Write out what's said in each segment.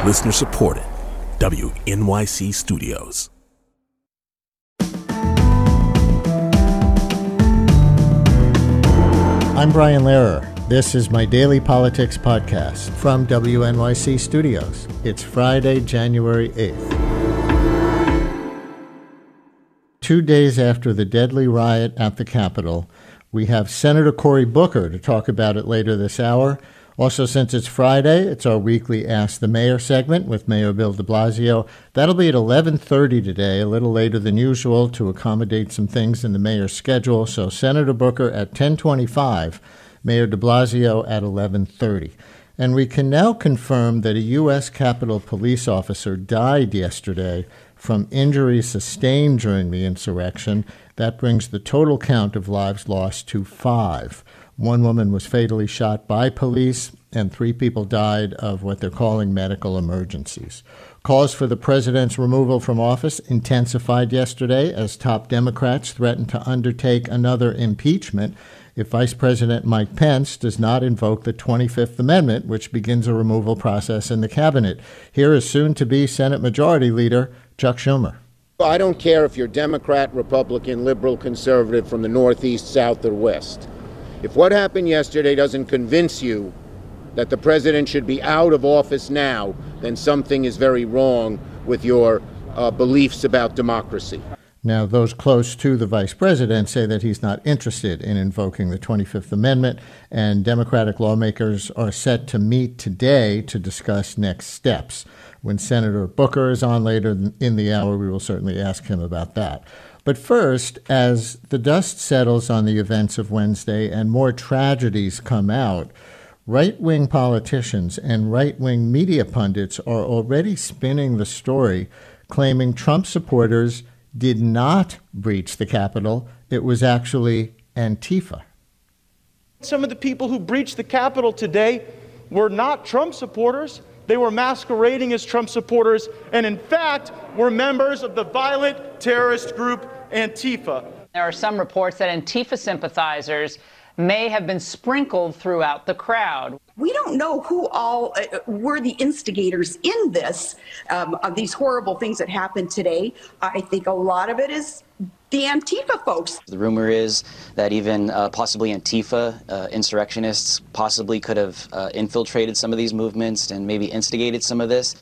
Listener supported. WNYC Studios. I'm Brian Lehrer. This is my daily politics podcast from WNYC Studios. It's Friday, January 8th. 2 days after the deadly riot at the Capitol, we have Senator Cory Booker to talk about it later this hour. Also, since it's Friday, it's our weekly Ask the Mayor segment with Mayor Bill de Blasio. That'll be at 11:30 today, a little later than usual to accommodate some things in the mayor's schedule. So Senator Booker at 10:25, Mayor de Blasio at 11:30. And we can now confirm that a U.S. Capitol police officer died yesterday from injuries sustained during the insurrection. That brings the total count of lives lost to 5. One woman was fatally shot by police, and 3 people died of what they're calling medical emergencies. Calls for the president's removal from office intensified yesterday as top Democrats threatened to undertake another impeachment if Vice President Mike Pence does not invoke the 25th Amendment, which begins a removal process in the cabinet. Here is soon-to-be Senate Majority Leader Chuck Schumer. I don't care if you're Democrat, Republican, liberal, conservative from the Northeast, South, or West. If what happened yesterday doesn't convince you that the president should be out of office now, then something is very wrong with your beliefs about democracy. Now, those close to the vice president say that he's not interested in invoking the 25th Amendment, and Democratic lawmakers are set to meet today to discuss next steps. When Senator Booker is on later in the hour, we will certainly ask him about that. But first, as the dust settles on the events of Wednesday and more tragedies come out, right-wing politicians and right-wing media pundits are already spinning the story, claiming Trump supporters did not breach the Capitol. It was actually Antifa. Some of the people who breached the Capitol today were not Trump supporters. They were masquerading as Trump supporters and, in fact, were members of the violent terrorist group Antifa. There are some reports that Antifa sympathizers may have been sprinkled throughout the crowd. We don't know who all were the instigators in this, of these horrible things that happened today. I think a lot of it is the Antifa folks. The rumor is that even possibly Antifa insurrectionists possibly could have infiltrated some of these movements and maybe instigated some of this.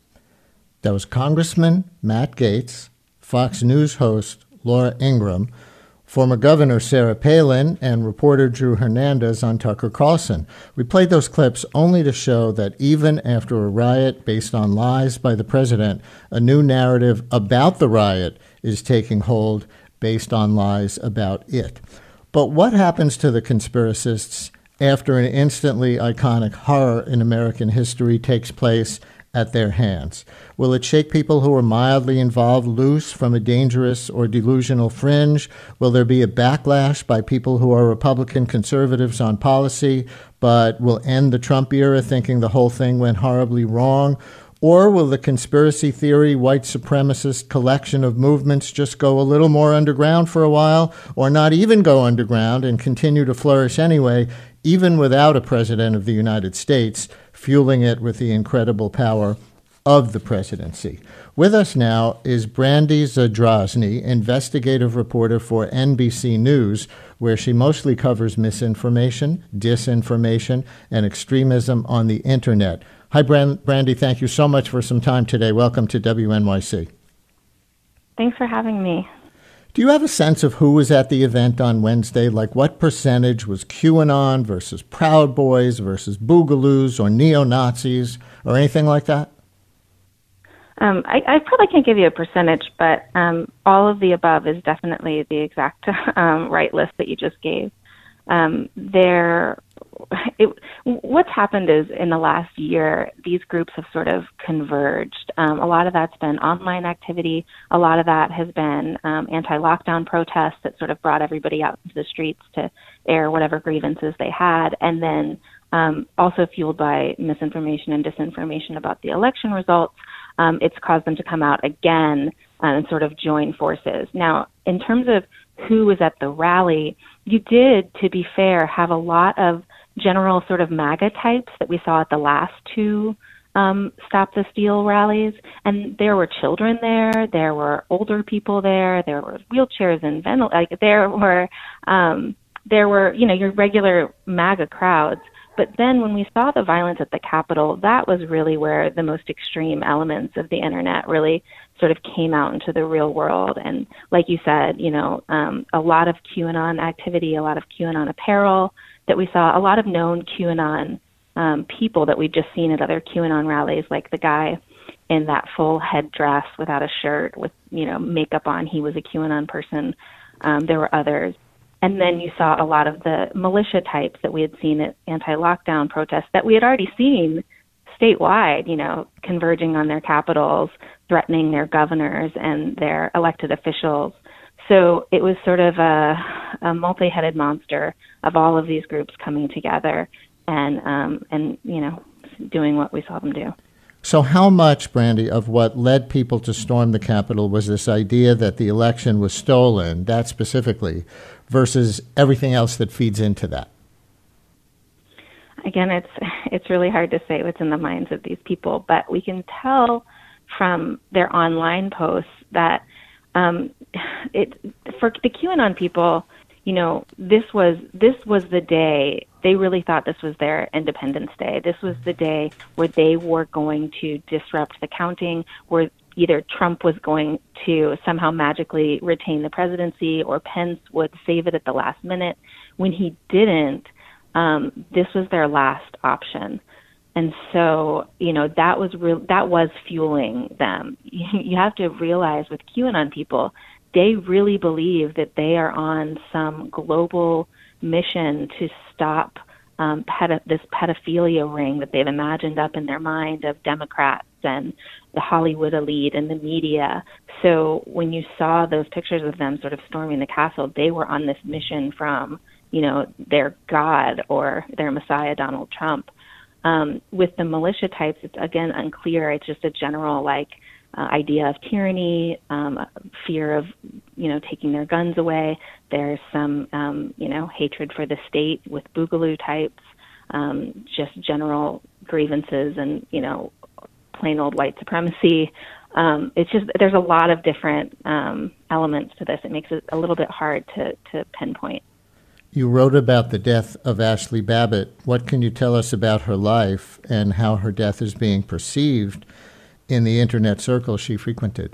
That was Congressman Matt Gaetz, Fox News host Laura Ingraham, former Governor Sarah Palin, and reporter Drew Hernandez on Tucker Carlson. We played those clips only to show that even after a riot based on lies by the president, a new narrative about the riot is taking hold based on lies about it. But what happens to the conspiracists after an instantly iconic horror in American history takes place at their hands? Will it shake people who are mildly involved loose from a dangerous or delusional fringe? Will there be a backlash by people who are Republican conservatives on policy, but will end the Trump era thinking the whole thing went horribly wrong? Or will the conspiracy theory, white supremacist collection of movements just go a little more underground for a while, or not even go underground and continue to flourish anyway, even without a president of the United States fueling it with the incredible power of the presidency? With us now is Brandy Zadrozny, investigative reporter for NBC News, where she mostly covers misinformation, disinformation, and extremism on the internet. Hi, Brandy. Thank you so much for some time today. Welcome to WNYC. Thanks for having me. Do you have a sense of who was at the event on Wednesday? Like what percentage was QAnon versus Proud Boys versus Boogaloos or neo-Nazis or anything like that? I probably can't give you a percentage, but all of the above is definitely the exact right list that you just gave. What's happened is in the last year, these groups have sort of converged. A lot of that's been online activity. A lot of that has been anti-lockdown protests that sort of brought everybody out into the streets to air whatever grievances they had. And then also fueled by misinformation and disinformation about the election results, it's caused them to come out again and sort of join forces. Now, in terms of who was at the rally, you did, to be fair, have a lot of general sort of MAGA types that we saw at the last two Stop the Steal rallies, and there were children there were older people there were wheelchairs and there were your regular MAGA crowds. But then when we saw the violence at the Capitol, that was really where the most extreme elements of the internet really sort of came out into the real world. And like you said, a lot of QAnon activity, a lot of QAnon apparel that we saw, a lot of known QAnon people that we'd just seen at other QAnon rallies, like the guy in that full headdress without a shirt with, makeup on. He was a QAnon person. There were others. And then you saw a lot of the militia types that we had seen at anti-lockdown protests that we had already seen statewide, converging on their capitals, threatening their governors and their elected officials. So it was sort of a multi-headed monster of all of these groups coming together and doing what we saw them do. So how much, Brandy, of what led people to storm the Capitol was this idea that the election was stolen, that specifically, versus everything else that feeds into that? Again, it's really hard to say what's in the minds of these people, but we can tell from their online posts that for the QAnon people, this was the day they really thought this was their Independence Day. This was the day where they were going to disrupt the counting, where either Trump was going to somehow magically retain the presidency or Pence would save it at the last minute. When he didn't, this was their last option. And so, that was fueling them. You have to realize with QAnon people, they really believe that they are on some global mission to stop this pedophilia ring that they've imagined up in their mind of Democrats and the Hollywood elite and the media. So when you saw those pictures of them sort of storming the castle, they were on this mission from, their God or their Messiah, Donald Trump. With the militia types, it's again unclear. It's just a general idea of tyranny, fear of, taking their guns away. There's some, hatred for the state with boogaloo types, just general grievances and, plain old white supremacy. It's just, there's a lot of different elements to this. It makes it a little bit hard to pinpoint. You wrote about the death of Ashli Babbitt. What can you tell us about her life and how her death is being perceived in the internet circle she frequented?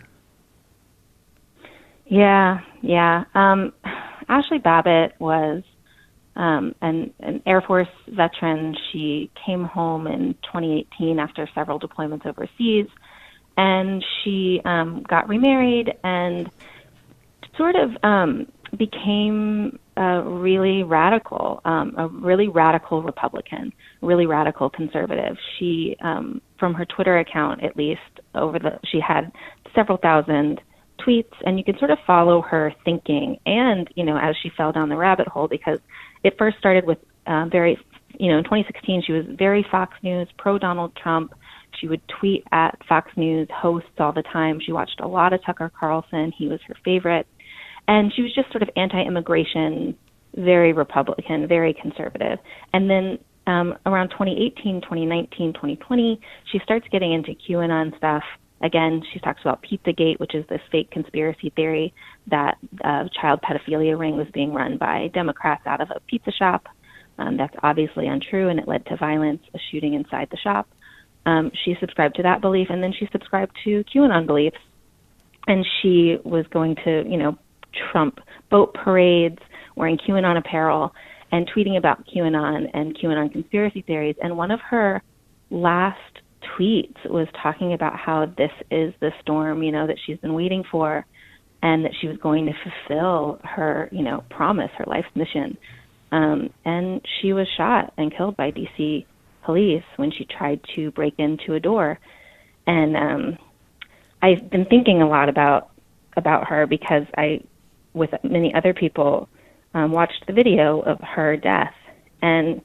Yeah. Ashli Babbitt was an Air Force veteran. She came home in 2018 after several deployments overseas, and she got remarried and sort of became a really radical Republican, really radical conservative. She, from her Twitter account at least, she had several thousand tweets, and you can sort of follow her thinking and, as she fell down the rabbit hole, because it first started with in 2016, she was very Fox News, pro-Donald Trump. She would tweet at Fox News hosts all the time. She watched a lot of Tucker Carlson. He was her favorite. And she was just sort of anti-immigration, very Republican, very conservative. And then around 2018, 2019, 2020, she starts getting into QAnon stuff. Again, she talks about Pizzagate, which is this fake conspiracy theory that a child pedophilia ring was being run by Democrats out of a pizza shop. That's obviously untrue, and it led to violence, a shooting inside the shop. She subscribed to that belief, and then she subscribed to QAnon beliefs. And she was going to, Trump boat parades, wearing QAnon apparel, and tweeting about QAnon and QAnon conspiracy theories. And one of her last tweets was talking about how this is the storm, that she's been waiting for, and that she was going to fulfill her, promise, her life's mission. And she was shot and killed by DC police when she tried to break into a door. And I've been thinking a lot about her because I, with many other people, watched the video of her death. And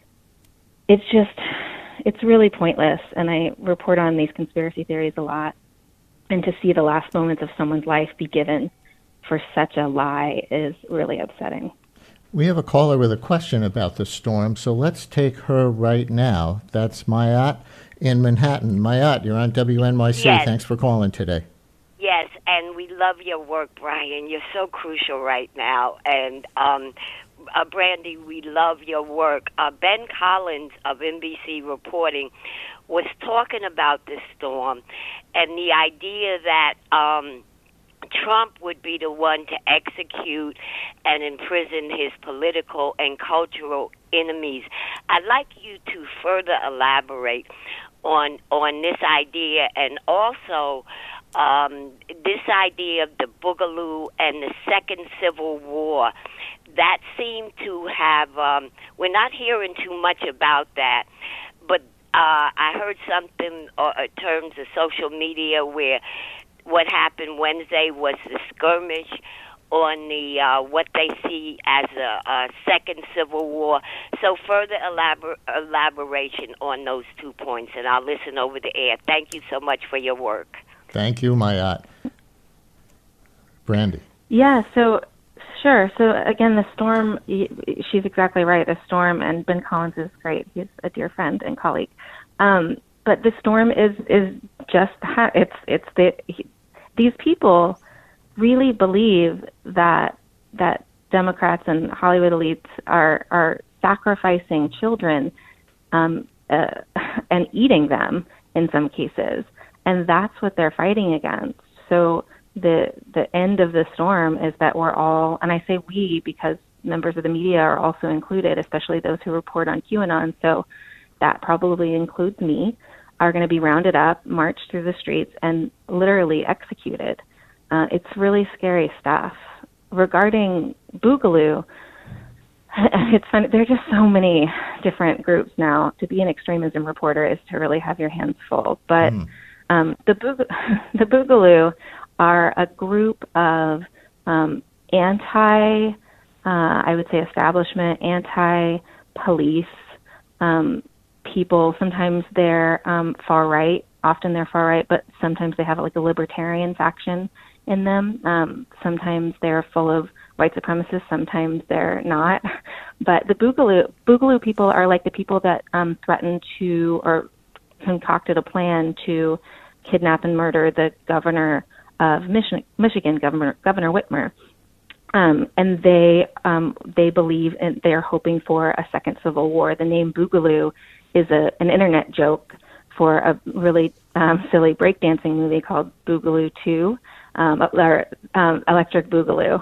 it's really pointless. And I report on these conspiracy theories a lot. And to see the last moments of someone's life be given for such a lie is really upsetting. We have a caller with a question about the storm, so let's take her right now. That's Mayat in Manhattan. Mayat, you're on WNYC. Yes. Thanks for calling today. Yes, and we love your work, Brian. You're so crucial right now. And Brandy, we love your work. Ben Collins of NBC Reporting was talking about this storm and the idea that Trump would be the one to execute and imprison his political and cultural enemies. I'd like you to further elaborate on this idea, and also this idea of the Boogaloo and the Second Civil War. That seemed to have, we're not hearing too much about that, but I heard something in terms of social media where what happened Wednesday was the skirmish on the what they see as a second civil war. So further elaboration on those 2 points, and I'll listen over the air. Thank you so much for your work. Thank you, Mayat. Brandy. Yeah, so sure. So again, the storm, she's exactly right. The storm, and Ben Collins is great. He's a dear friend and colleague. But the storm is just that. These people really believe that Democrats and Hollywood elites are sacrificing children and eating them in some cases, and that's what they're fighting against. So the end of the storm is that we're all, and I say we because members of the media are also included, especially those who report on QAnon. So that probably includes me, are going to be rounded up, marched through the streets, and literally executed. It's really scary stuff. Regarding Boogaloo, it's funny. There are just so many different groups now. To be an extremism reporter is to really have your hands full. But the Boogaloo are a group of I would say establishment, anti-police people. Sometimes they're far right. Often they're far right, but sometimes they have like a libertarian faction in them. Sometimes they're full of white supremacists. Sometimes they're not. But the Boogaloo people are like the people that threatened to or concocted a plan to kidnap and murder the governor of Michigan, Governor Whitmer. And they believe, and they're hoping for a second civil war. The name Boogaloo is an internet joke for a really silly breakdancing movie called Boogaloo 2, Electric Boogaloo.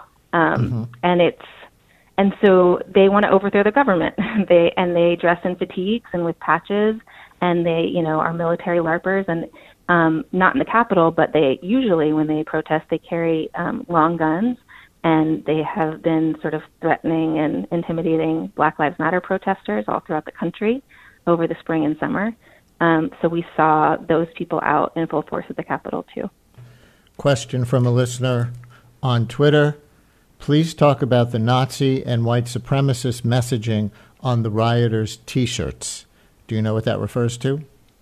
And so they want to overthrow the government. They dress in fatigues and with patches, and they are military LARPers, and not in the Capitol, but they usually, when they protest, they carry long guns, and they have been sort of threatening and intimidating Black Lives Matter protesters all throughout the country over the spring and summer. So we saw those people out in full force at the Capitol, too. Question from a listener on Twitter. Please talk about the Nazi and white supremacist messaging on the rioters' T-shirts. Do you know what that refers to?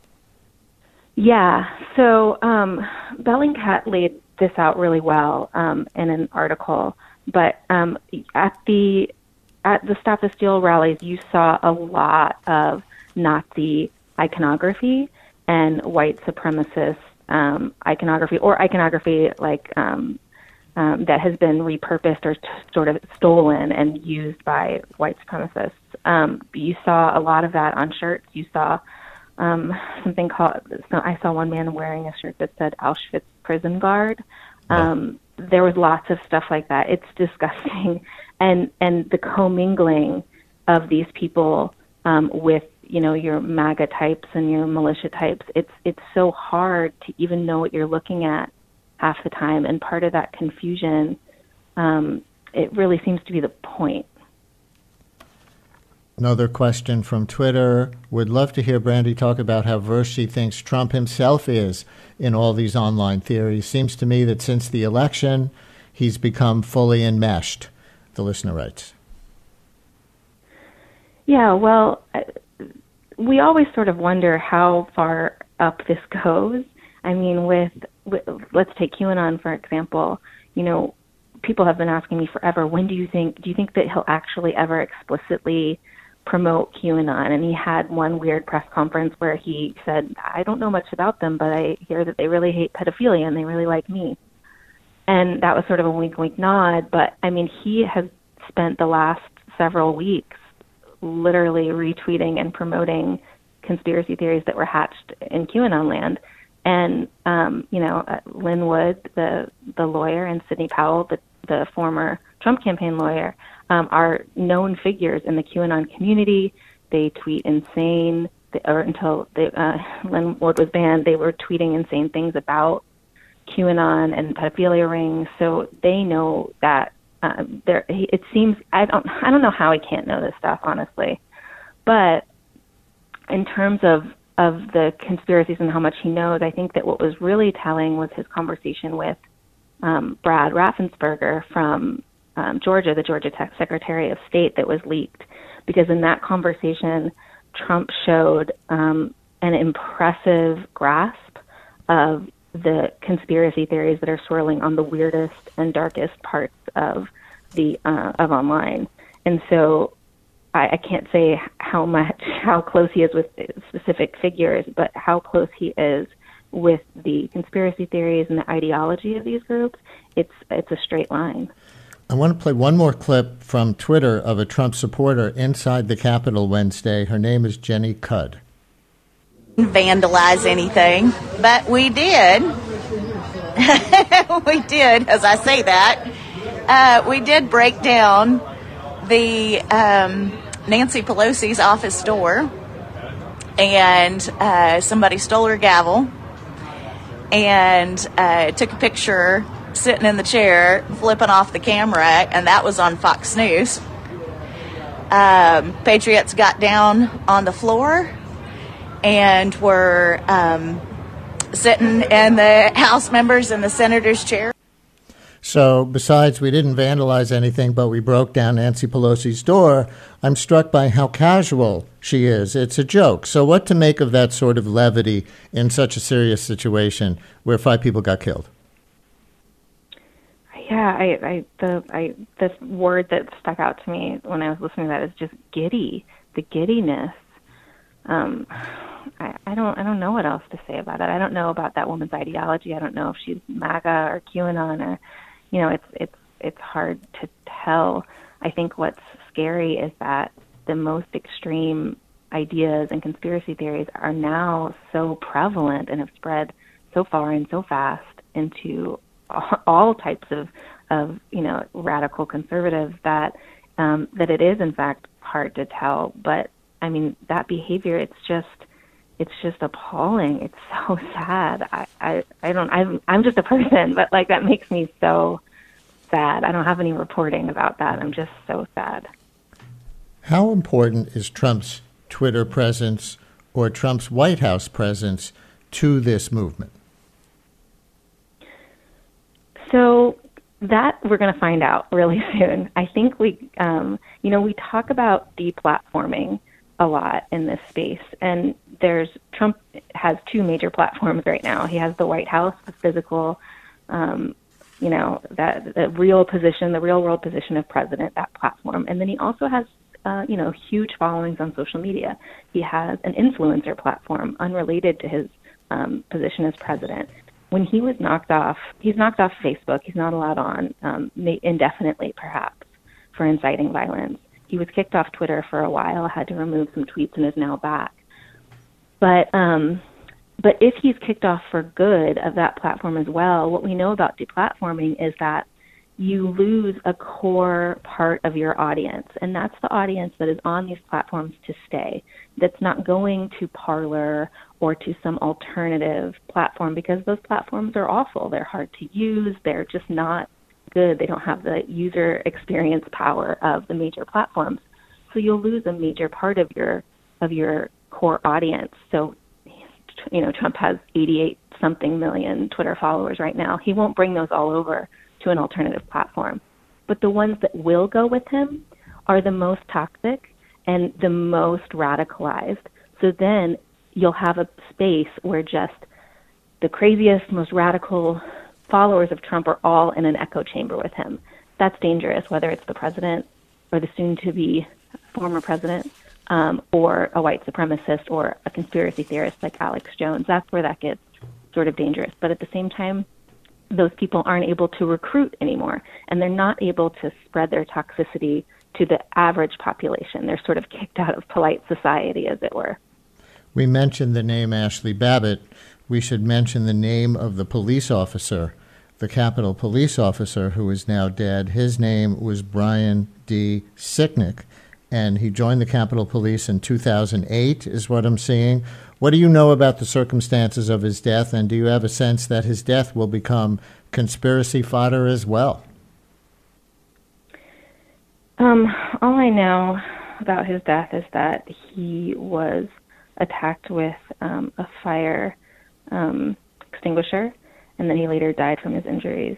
Yeah. So Bellingcat laid this out really well in an article. But at the Stop the Steal rallies, you saw a lot of Nazi iconography and white supremacist iconography, or iconography like that has been repurposed or sort of stolen and used by white supremacists. You saw a lot of that on shirts. You saw something called, I saw one man wearing a shirt that said Auschwitz Prison Guard. There was lots of stuff like that. It's disgusting. And the commingling of these people with, your MAGA types and your militia types, it's so hard to even know what you're looking at half the time. And part of that confusion, it really seems to be the point. Another question from Twitter. Would love to hear Brandy talk about how versed she thinks Trump himself is in all these online theories. Seems to me that since the election, he's become fully enmeshed, the listener writes. Yeah, well, we always sort of wonder how far up this goes. I mean, with let's take QAnon, for example. People have been asking me forever, do you think that he'll actually ever explicitly promote QAnon. And he had one weird press conference where he said, I don't know much about them, but I hear that they really hate pedophilia and they really like me. And that was sort of a wink, wink, nod. But, I mean, he has spent the last several weeks literally retweeting and promoting conspiracy theories that were hatched in QAnon land. And, Lynn Wood, the lawyer, and Sidney Powell, the former Trump campaign lawyer, are known figures in the QAnon community. They tweet insane, until Lynn Wood was banned, they were tweeting insane things about QAnon and pedophilia rings. So they know that it seems, I don't know how he can't know this stuff, honestly. But in terms of the conspiracies and how much he knows, I think that what was really telling was his conversation with Brad Raffensperger from Georgia, the Georgia Secretary of State, that was leaked. Because in that conversation, Trump showed an impressive grasp of the conspiracy theories that are swirling on the weirdest and darkest parts of of online. And so I can't say how close he is with specific figures, but how close he is with the conspiracy theories and the ideology of these groups, it's a straight line. I want to play one more clip from Twitter of a Trump supporter inside the Capitol Wednesday. Her name is Jenny Cudd. Vandalize anything, but we did. We did, as I say that. We did break down the Nancy Pelosi's office door, and somebody stole her gavel and took a picture sitting in the chair, flipping off the camera, and that was on Fox News. Patriots got down on the floor and were sitting in the House members and the senators' chair. So besides we didn't vandalize anything, but we broke down Nancy Pelosi's door, I'm struck by how casual she is. It's a joke. So what to make of that sort of levity in such a serious situation where 5 people got killed? Yeah, this word that stuck out to me when I was listening to that is just giddy. The giddiness. I don't know what else to say about it. I don't know about that woman's ideology. I don't know if she's MAGA or QAnon or, it's hard to tell. I think what's scary is that the most extreme ideas and conspiracy theories are now so prevalent and have spread so far and so fast into all types of radical conservatives that it is in fact hard to tell. But I mean, that behavior, it's just appalling. It's so sad. I'm just a person, but like that makes me so sad. I don't have any reporting about that. I'm just so sad. How important is Trump's Twitter presence or Trump's White House presence to this movement? So that we're going to find out really soon. I think we talk about deplatforming a lot in this space, and Trump has 2 major platforms right now. He has the White House, the physical, the real position, the real world position of president, that platform, and then he also has huge followings on social media. He has an influencer platform unrelated to his position as president. When he was he's knocked off Facebook. He's not allowed on indefinitely, perhaps, for inciting violence. He was kicked off Twitter for a while, had to remove some tweets, and is now back. But if he's kicked off for good of that platform as well, what we know about deplatforming is that you lose a core part of your audience, and that's the audience that is on these platforms to stay, that's not going to Parler or to some alternative platform, because those platforms are awful. They're hard to use. They're just not good. They don't have the user experience power of the major platforms. So you'll lose a major part of your core audience. So, Trump has 88-something million Twitter followers right now. He won't bring those all over to an alternative platform. But the ones that will go with him are the most toxic and the most radicalized. So then you'll have a space where just the craziest, most radical followers of Trump are all in an echo chamber with him. That's dangerous, whether it's the president or the soon-to-be former president or a white supremacist or a conspiracy theorist like Alex Jones. That's where that gets sort of dangerous. But at the same time, those people aren't able to recruit anymore, and they're not able to spread their toxicity to the average population. They're sort of kicked out of polite society, as it were. We mentioned the name Ashley Babbitt. We should mention the name of the police officer, the Capitol police officer who is now dead. His name was Brian D. Sicknick, and he joined the Capitol Police in 2008, is what I'm seeing. What do you know about the circumstances of his death, and do you have a sense that his death will become conspiracy fodder as well? All I know about his death is that he was attacked with a fire extinguisher, and then he later died from his injuries.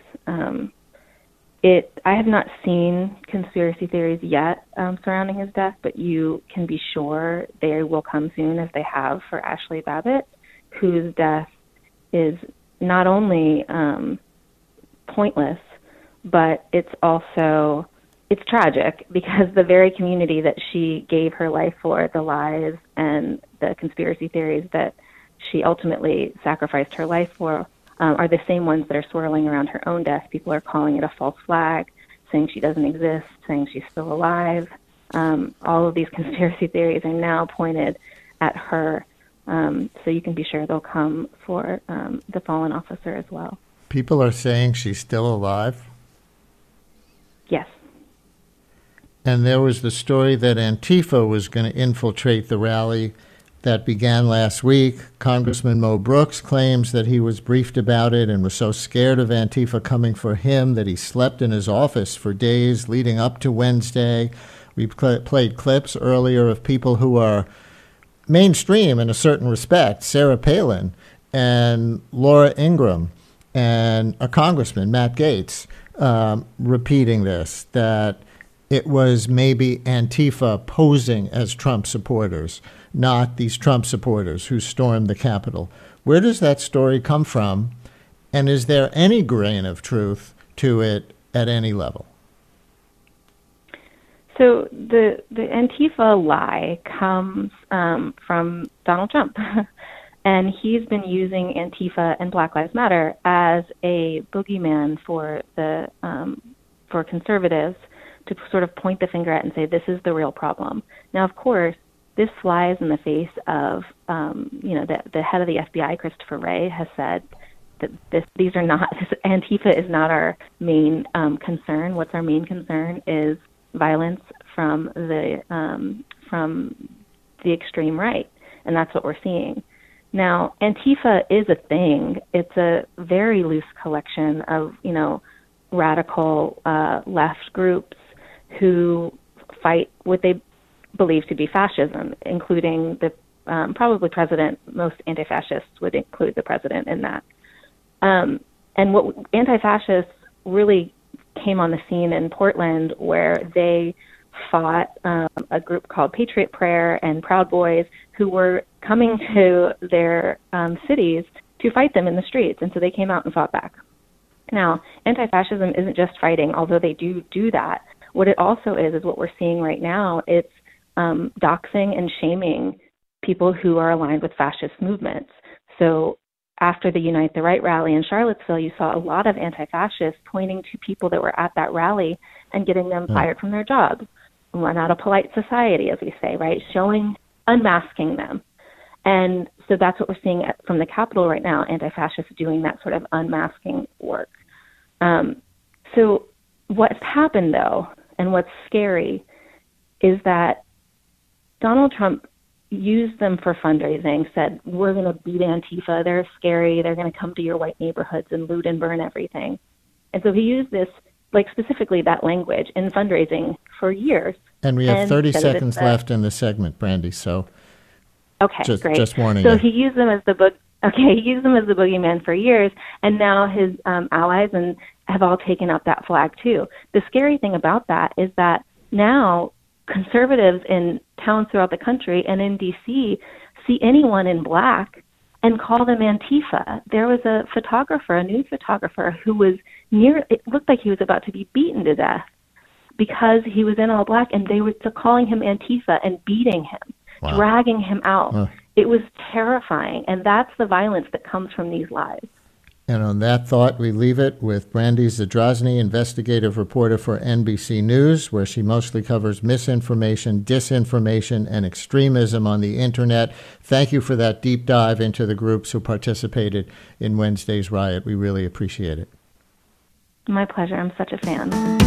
I have not seen conspiracy theories yet surrounding his death, but you can be sure they will come soon, as they have for Ashley Babbitt, whose death is not only pointless, but it's tragic, because the very community that she gave her life for, the lies and the conspiracy theories that she ultimately sacrificed her life for, are the same ones that are swirling around her own death. People are calling it a false flag, saying she doesn't exist, saying she's still alive. All of these conspiracy theories are now pointed at her. So you can be sure they'll come for the fallen officer as well. People are saying she's still alive? Yes. And there was the story that Antifa was going to infiltrate the rally that began last week. Congressman Mo Brooks claims that he was briefed about it and was so scared of Antifa coming for him that he slept in his office for days leading up to Wednesday. We played clips earlier of people who are mainstream in a certain respect, Sarah Palin and Laura Ingraham and a congressman, Matt Gaetz, repeating this, that it was maybe Antifa posing as Trump supporters, not these Trump supporters who stormed the Capitol. Where does that story come from? And is there any grain of truth to it at any level? So the Antifa lie comes from Donald Trump. And he's been using Antifa and Black Lives Matter as a boogeyman for for conservatives to sort of point the finger at and say, this is the real problem. Now, of course, this flies in the face of, the head of the FBI, Christopher Wray, has said that Antifa is not our main concern. What's our main concern is violence from the extreme right, and that's what we're seeing. Now, Antifa is a thing. It's a very loose collection of, radical left groups who fight what they believe to be fascism, including the probably president. Most anti-fascists would include the president in that. And what anti-fascists really came on the scene in Portland, where they fought a group called Patriot Prayer and Proud Boys, who were coming to their cities to fight them in the streets. And so they came out and fought back. Now, anti-fascism isn't just fighting, although they do that. What it also is what we're seeing right now. It's doxing and shaming people who are aligned with fascist movements. So after the Unite the Right rally in Charlottesville, you saw a lot of anti-fascists pointing to people that were at that rally and getting them fired from their jobs, run out of polite society, as we say, right? Unmasking them. And so that's what we're seeing from the Capitol right now, anti-fascists doing that sort of unmasking work. So what's happened, though, and what's scary, is that Donald Trump used them for fundraising, said, we're going to beat Antifa, they're scary, they're going to come to your white neighborhoods and loot and burn everything. And so he used this, specifically that language in fundraising for years. And we have 30 seconds left in the segment, Brandy, so okay, great. Just warning you. So he used them as the boogeyman for years, and now his allies have all taken up that flag too. The scary thing about that is that now conservatives in towns throughout the country and in D.C. see anyone in black and call them Antifa. There was a photographer, a news photographer, who was it looked like he was about to be beaten to death because he was in all black, and they were calling him Antifa and beating him, dragging him out. It was terrifying, and that's the violence that comes from these lies. And on that thought, we leave it with Brandy Zadrozny, investigative reporter for NBC News, where she mostly covers misinformation, disinformation, and extremism on the internet. Thank you for that deep dive into the groups who participated in Wednesday's riot. We really appreciate it. My pleasure. I'm such a fan.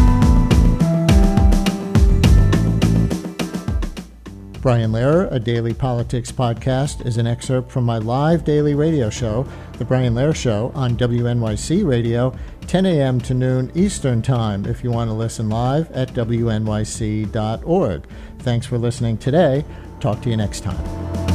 Brian Lehrer, a daily politics podcast, is an excerpt from my live daily radio show, The Brian Lehrer Show, on WNYC Radio, 10 a.m. to noon Eastern Time, if you want to listen live at WNYC.org. Thanks for listening today. Talk to you next time.